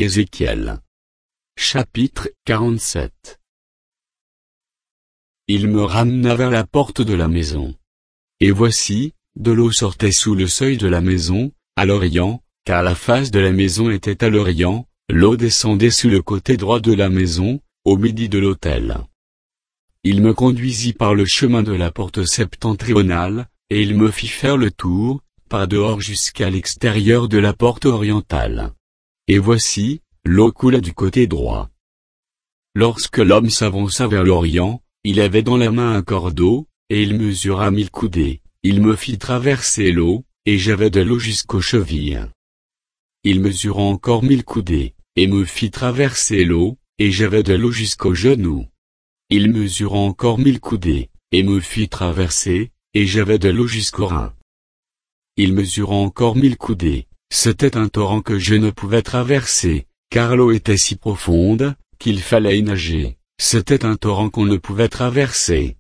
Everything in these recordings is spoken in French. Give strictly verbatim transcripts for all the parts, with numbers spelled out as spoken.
Ézéchiel. Chapitre quarante-sept. Il me ramena vers la porte de la maison. Et voici, de l'eau sortait sous le seuil de la maison, à l'orient, car la face de la maison était à l'orient, l'eau descendait sous le côté droit de la maison, au midi de l'autel. Il me conduisit par le chemin de la porte septentrionale, et il me fit faire le tour, par dehors jusqu'à l'extérieur de la porte orientale. Et voici, l'eau coula du côté droit. Lorsque l'homme s'avança vers l'orient, il avait dans la main un cordeau, et il mesura mille coudées. Il me fit traverser l'eau, et j'avais de l'eau jusqu'aux chevilles. Il mesura encore mille coudées, et me fit traverser l'eau, et j'avais de l'eau jusqu'aux genoux. Il mesura encore mille coudées, et me fit traverser, et j'avais de l'eau jusqu'aux reins. Il mesura encore mille coudées, c'était un torrent que je ne pouvais traverser, car l'eau était si profonde, qu'il fallait y nager, c'était un torrent qu'on ne pouvait traverser.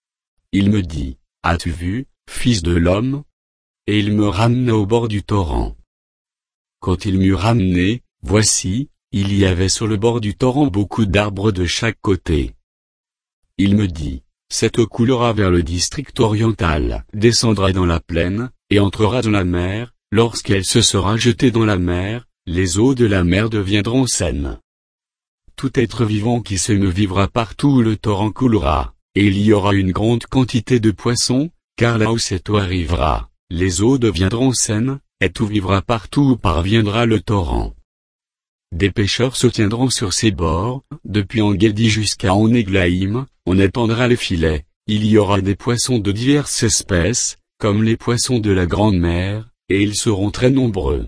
Il me dit, as-tu vu, fils de l'homme? Et il me ramena au bord du torrent. Quand il m'eut ramené, voici, il y avait sur le bord du torrent beaucoup d'arbres de chaque côté. Il me dit, cette eau coulera vers le district oriental, descendra dans la plaine, et entrera dans la mer. Lorsqu'elle se sera jetée dans la mer, les eaux de la mer deviendront saines. Tout être vivant qui se me vivra partout où le torrent coulera, et il y aura une grande quantité de poissons, car là où cette eau arrivera, les eaux deviendront saines, et tout vivra partout où parviendra le torrent. Des pêcheurs se tiendront sur ses bords, depuis En-Gedi jusqu'à En-Eglaïm, on étendra les filets, il y aura des poissons de diverses espèces, comme les poissons de la grande mer, et ils seront très nombreux.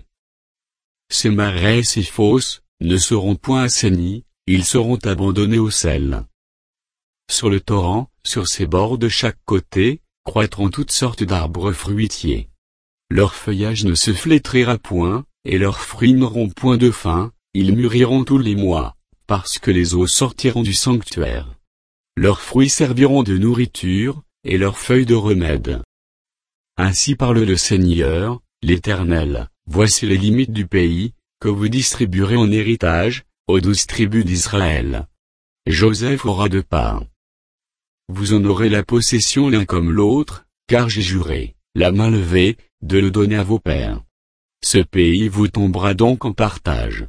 Ces marais et ces fosses, ne seront point assainis, ils seront abandonnés au sel. Sur le torrent, sur ses bords de chaque côté, croîtront toutes sortes d'arbres fruitiers. Leur feuillage ne se flétrira point, et leurs fruits n'auront point de fin, ils mûriront tous les mois, parce que les eaux sortiront du sanctuaire. Leurs fruits serviront de nourriture, et leurs feuilles de remède. Ainsi parle le Seigneur, l'Éternel, voici les limites du pays, que vous distribuerez en héritage, aux douze tribus d'Israël. Joseph aura de part. Vous en aurez la possession l'un comme l'autre, car j'ai juré, la main levée, de le donner à vos pères. Ce pays vous tombera donc en partage.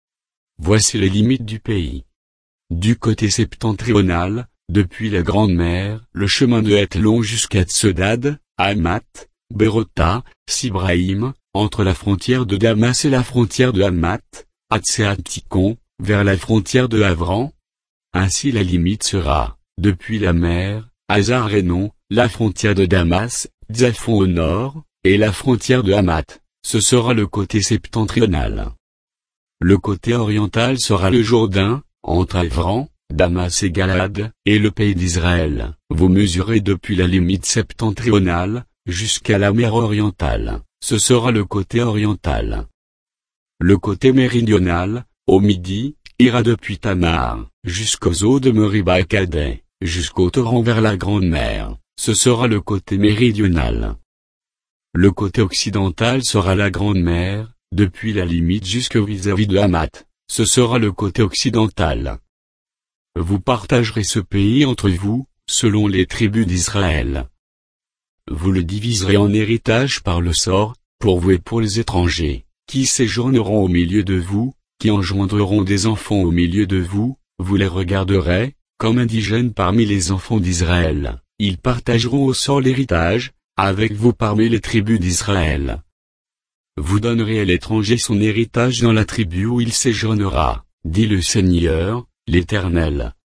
Voici les limites du pays. Du côté septentrional, depuis la Grande Mer, le chemin de Hethlon jusqu'à Tsodad, Hamath, Bérota, Sibraïm, entre la frontière de Damas et la frontière de Hamath, Hatséatikon, vers la frontière de Havran. Ainsi la limite sera, depuis la mer, Hazar-Enon, la frontière de Damas, Zaphon au nord, et la frontière de Hamath, ce sera le côté septentrional. Le côté oriental sera le Jourdain, entre Havran, Damas et Galad, et le pays d'Israël. Vous mesurez depuis la limite septentrionale, jusqu'à la mer orientale, ce sera le côté oriental. Le côté méridional, au midi, ira depuis Tamar, jusqu'aux eaux de Meriba et Kadé, jusqu'au torrent vers la Grande Mer, ce sera le côté méridional. Le côté occidental sera la Grande Mer, depuis la limite jusque vis-à-vis de Hamath, ce sera le côté occidental. Vous partagerez ce pays entre vous, selon les tribus d'Israël. Vous le diviserez en héritage par le sort, pour vous et pour les étrangers, qui séjourneront au milieu de vous, qui engendreront des enfants au milieu de vous, vous les regarderez, comme indigènes parmi les enfants d'Israël, ils partageront au sort l'héritage, avec vous parmi les tribus d'Israël. Vous donnerez à l'étranger son héritage dans la tribu où il séjournera, dit le Seigneur, l'Éternel.